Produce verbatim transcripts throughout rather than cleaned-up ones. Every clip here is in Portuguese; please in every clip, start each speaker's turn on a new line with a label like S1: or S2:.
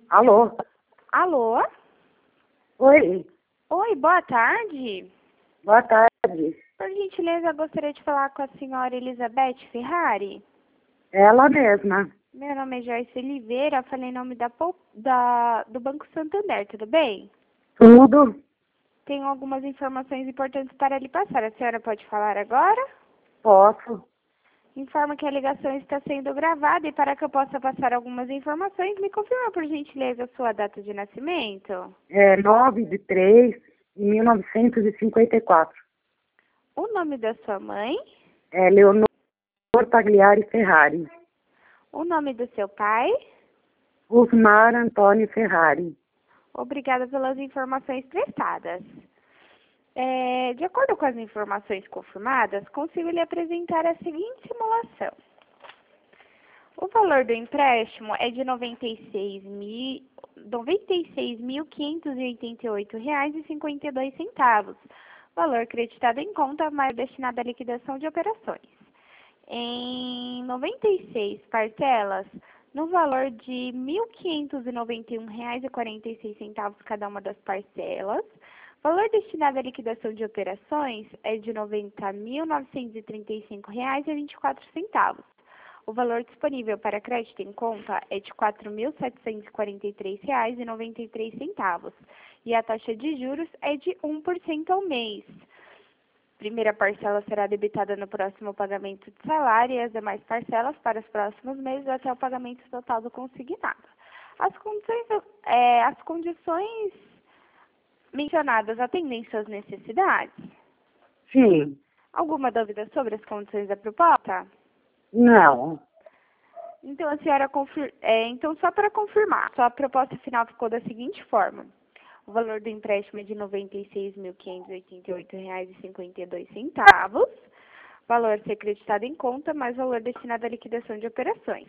S1: Alô?
S2: Alô?
S1: Oi,
S2: Oi, boa tarde.
S1: boa tarde.
S2: Por gentileza, gostaria de falar com a senhora Elizabeth Ferrari.
S1: Ela mesma.
S2: Meu nome é Joyce Oliveira, falei em nome da, Pou- da, do Banco Santander, tudo bem?
S1: Tudo?
S2: Tenho algumas informações importantes para lhe passar. A senhora pode falar agora?
S1: Posso?
S2: Informa que a ligação está sendo gravada e para que eu possa passar algumas informações, me confirma por gentileza a sua data de nascimento.
S1: É nove de três de mil novecentos e cinquenta e quatro.
S2: O nome da sua mãe,
S1: É Leonor Pagliari Ferrari.
S2: o nome do seu pai.
S1: Osmar Antônio Ferrari.
S2: Obrigada pelas informações prestadas. É, de acordo com as informações confirmadas, consigo lhe apresentar a seguinte simulação. O valor do empréstimo é de noventa e seis mil quinhentos e oitenta e oito reais e cinquenta e dois centavos, valor creditado em conta, mas destinado à liquidação de operações. Em noventa e seis parcelas, no valor de mil quinhentos e noventa e um reais e quarenta e seis centavos cada uma das parcelas. Valor destinado à liquidação de operações é de noventa mil novecentos e trinta e cinco reais e vinte e quatro centavos. O valor disponível para crédito em conta é de quatro mil setecentos e quarenta e três reais e noventa e três centavos. E a taxa de juros é de um por cento ao mês. Primeira parcela será debitada no próximo pagamento de salário e as demais parcelas para os próximos meses até o pagamento total do consignado. As condições, é, as condições mencionadas atendem suas necessidades?
S1: Sim.
S2: Alguma dúvida sobre as condições da proposta?
S1: Não.
S2: Então, a senhora confir... é, então, só para confirmar, sua proposta final ficou da seguinte forma. O valor do empréstimo é de noventa e seis mil quinhentos e oitenta e oito reais e cinquenta e dois centavos. Valor a ser creditado em conta, mais valor destinado à liquidação de operações.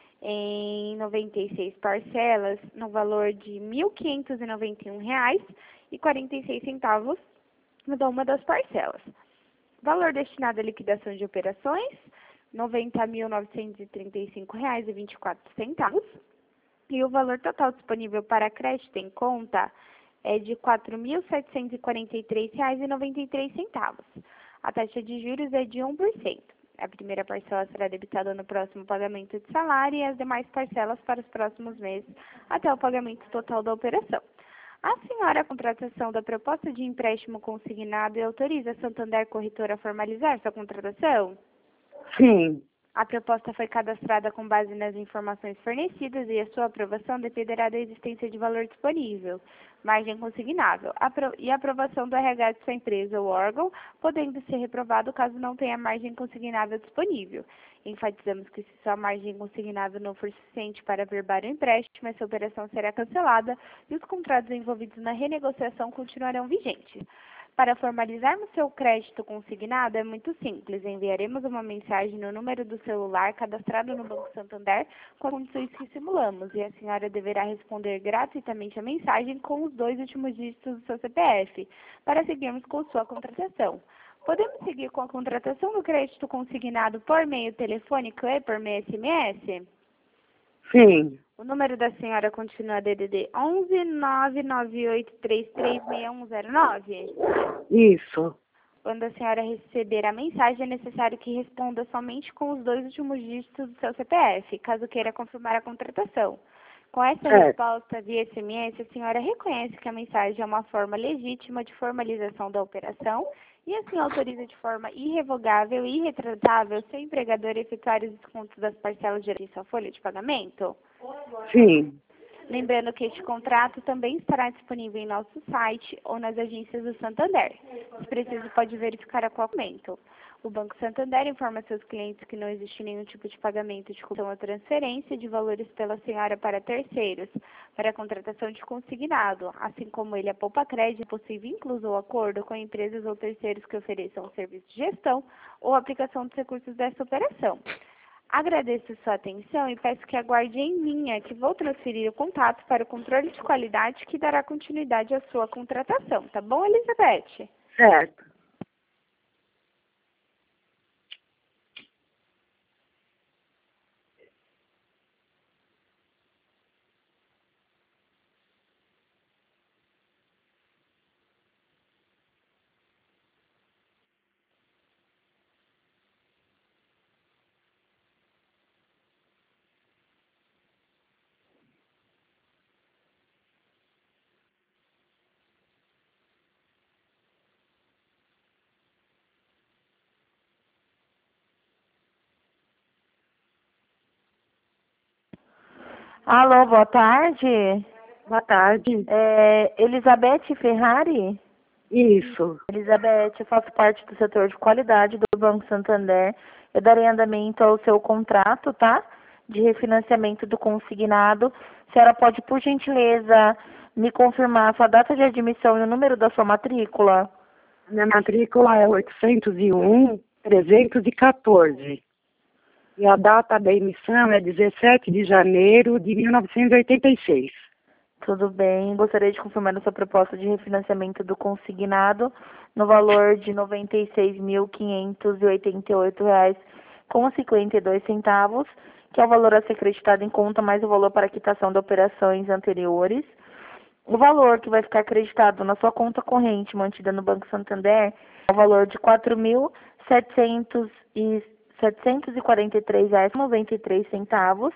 S2: Em noventa e seis parcelas, no valor de mil quinhentos e noventa e um reais e quarenta e seis centavos cada uma das parcelas. Valor destinado à liquidação de operações, noventa mil novecentos e trinta e cinco reais e vinte e quatro centavos. E o valor total disponível para crédito em conta é de quatro mil setecentos e quarenta e três reais e noventa e três centavos. A taxa de juros é de um por cento. A primeira parcela será debitada no próximo pagamento de salário e as demais parcelas para os próximos meses até o pagamento total da operação. A senhora, a contratação da proposta de empréstimo consignado e autoriza a Santander Corretora a formalizar sua contratação?
S1: Sim.
S2: A proposta foi cadastrada com base nas informações fornecidas e a sua aprovação dependerá da existência de valor disponível, margem consignável apro e aprovação do R H de sua empresa ou órgão, podendo ser reprovado caso não tenha margem consignável disponível. Enfatizamos que se sua margem consignável não for suficiente para averbar o empréstimo, essa operação será cancelada e os contratos envolvidos na renegociação continuarão vigentes. Para formalizarmos seu crédito consignado é muito simples. Enviaremos uma mensagem no número do celular cadastrado no Banco Santander com as condições que simulamos e a senhora deverá responder gratuitamente a mensagem com os dois últimos dígitos do seu C P F para seguirmos com sua contratação. Podemos seguir com a contratação do crédito consignado por meio telefônico e por meio S M S?
S1: Sim.
S2: O número da senhora continua D D D onze nove nove oito três três seis um zero nove?
S1: Isso.
S2: Quando a senhora receber a mensagem, é necessário que responda somente com os dois últimos dígitos do seu C P F, caso queira confirmar a contratação. Com essa
S1: Certo.
S2: resposta via S M S, a senhora reconhece que a mensagem é uma forma legítima de formalização da operação e assim autoriza de forma irrevogável e irretratável seu empregador a efetuar os descontos das parcelas de em sua folha de pagamento?
S1: Sim.
S2: Lembrando que este contrato também estará disponível em nosso site ou nas agências do Santander. Se preciso, pode verificar a qualquer momento. O Banco Santander informa seus clientes que não existe nenhum tipo de pagamento de comissão ou transferência de valores pela senhora para terceiros, para a contratação de consignado, assim como ele, a Poupa Crédito, é possível incluso o acordo com empresas ou terceiros que ofereçam o serviço de gestão ou aplicação dos recursos dessa operação. Agradeço sua atenção e peço que aguarde em linha, que vou transferir o contato para o controle de qualidade que dará continuidade à sua contratação. Tá bom, Elizabeth?
S1: Certo.
S3: Alô, boa tarde.
S1: Boa tarde.
S3: É, Elizabeth Ferrari?
S1: Isso.
S3: Elizabeth, eu faço parte do setor de qualidade do Banco Santander. Eu darei andamento ao seu contrato, tá? De refinanciamento do consignado. A senhora pode, por gentileza, me confirmar a sua data de admissão e o número da sua matrícula?
S1: Minha matrícula é oitocentos e um, trezentos e quatorze. E a data da emissão é dezessete de janeiro de mil novecentos e oitenta e seis.
S3: Tudo bem. Gostaria de confirmar a sua proposta de refinanciamento do consignado no valor de noventa e seis mil quinhentos e oitenta e oito reais com cinquenta e dois centavos, que é o valor a ser acreditado em conta mais o valor para quitação de operações anteriores. O valor que vai ficar acreditado na sua conta corrente mantida no Banco Santander é o valor de quatro mil setecentos e quarenta e três reais e noventa e três centavos,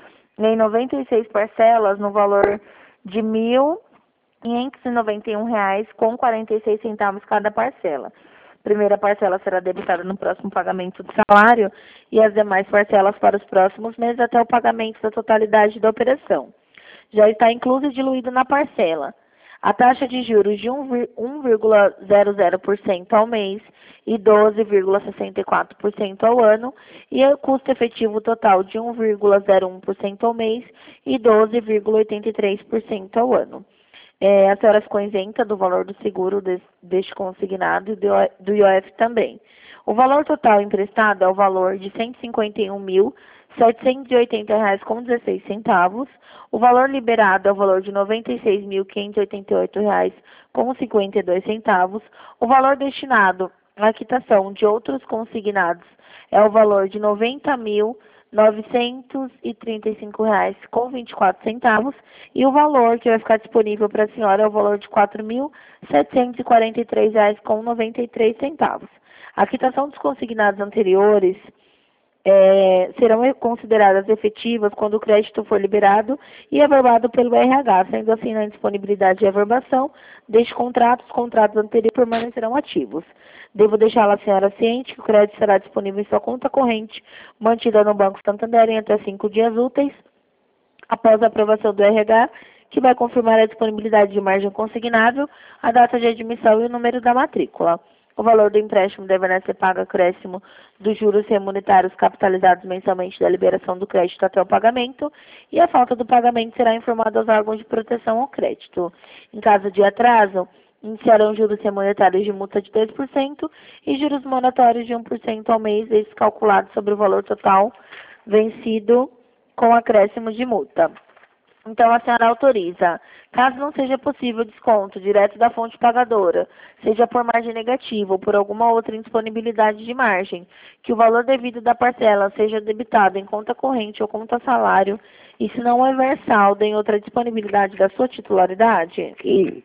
S3: em noventa e seis parcelas no valor de mil quinhentos e noventa e um reais com quarenta e seis centavos cada parcela. A primeira parcela será debitada no próximo pagamento do salário e as demais parcelas para os próximos meses até o pagamento da totalidade da operação. Já está incluso e diluído na parcela a taxa de juros de um vírgula zero zero por cento ao mês e doze vírgula sessenta e quatro por cento ao ano, e o custo efetivo total de um vírgula zero um por cento ao mês e doze vírgula oitenta e três por cento ao ano. É, a senhora ficou isenta do valor do seguro des, deste consignado e do, do I O F também. O valor total emprestado é o valor de cento e cinquenta e um mil setecentos e oitenta reais com dezesseis centavos. O valor liberado é o valor de noventa e seis mil quinhentos e oitenta e oito reais com cinquenta e dois centavos. O valor destinado à quitação de outros consignados é o valor de noventa mil novecentos e trinta e cinco reais com vinte e quatro centavos, e o valor que vai ficar disponível para a senhora é o valor de quatro mil setecentos e quarenta e três reais com noventa e três centavos. A quitação dos consignados anteriores é, serão consideradas efetivas quando o crédito for liberado e averbado pelo R H, sendo assim, na disponibilidade de averbação deste contrato, os contratos anteriores permanecerão ativos. Devo deixá-la a senhora ciente que o crédito será disponível em sua conta corrente, mantida no Banco Santander em até cinco dias úteis, após a aprovação do R H, que vai confirmar a disponibilidade de margem consignável, a data de admissão e o número da matrícula. O valor do empréstimo deverá ser pago acréscimo dos juros remunitários capitalizados mensalmente da liberação do crédito até o pagamento, e a falta do pagamento será informada aos órgãos de proteção ao crédito. Em caso de atraso, iniciarão juros remunitários de multa de dois por cento e juros moratórios de um por cento ao mês, esses calculados sobre o valor total vencido com acréscimo de multa. Então, a senhora autoriza, caso não seja possível desconto direto da fonte pagadora, seja por margem negativa ou por alguma outra indisponibilidade de margem, que o valor devido da parcela seja debitado em conta corrente ou conta salário, e se não houver saldo em outra disponibilidade da sua titularidade?
S1: Sim.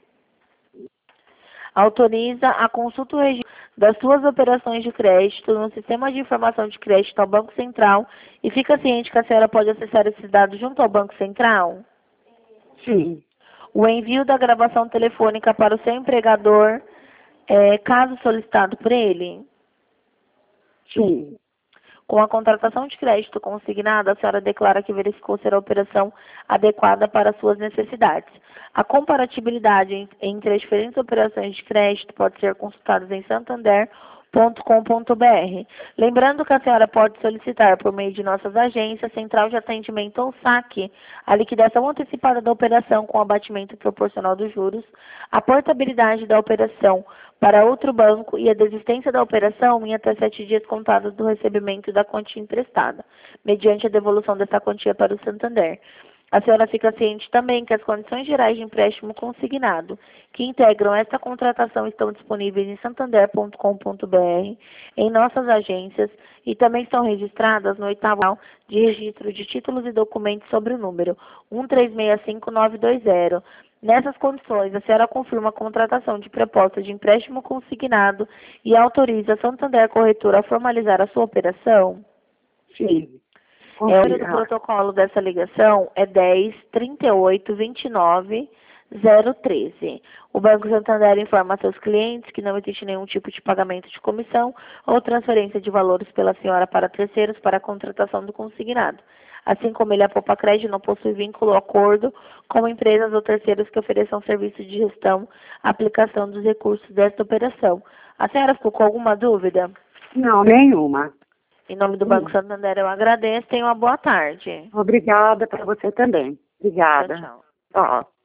S3: Autoriza a consulta das suas operações de crédito no sistema de informação de crédito ao Banco Central e fica ciente que a senhora pode acessar esses dados junto ao Banco Central?
S1: Sim.
S3: O envio da gravação telefônica para o seu empregador, é, caso solicitado por ele?
S1: Sim.
S3: Com a contratação de crédito consignada, a senhora declara que verificou ser a operação adequada para suas necessidades. A comparatibilidade entre as diferentes operações de crédito pode ser consultada em santander ponto com ponto br. Lembrando que a senhora pode solicitar, por meio de nossas agências, Central de Atendimento ou saque, a liquidação antecipada da operação com abatimento proporcional dos juros, a portabilidade da operação para outro banco e a desistência da operação em até sete dias contados do recebimento da quantia emprestada, mediante a devolução dessa quantia para o Santander. A senhora fica ciente também que as condições gerais de empréstimo consignado que integram esta contratação estão disponíveis em santander ponto com ponto br, em nossas agências, e também estão registradas no oitavo de registro de títulos e documentos sobre o número um três seis cinco nove dois zero. Nessas condições, a senhora confirma a contratação de proposta de empréstimo consignado e autoriza a Santander Corretora a formalizar a sua operação?
S1: Sim.
S3: É, o número do protocolo dessa ligação é dez, trinta e oito, vinte e nove, zero treze. O Banco Santander informa a seus clientes que não existe nenhum tipo de pagamento de comissão ou transferência de valores pela senhora para terceiros para a contratação do consignado. assim como ele, a Poupa Crédito, não possui vínculo ou acordo com empresas ou terceiros que ofereçam serviço de gestão, aplicação dos recursos desta operação. A senhora ficou com alguma dúvida?
S1: Não, nenhuma.
S3: Em nome do Banco Santander, eu agradeço. Tenha uma boa tarde.
S1: Obrigada para você também. Obrigada.
S3: Tchau, tchau.
S1: Ó.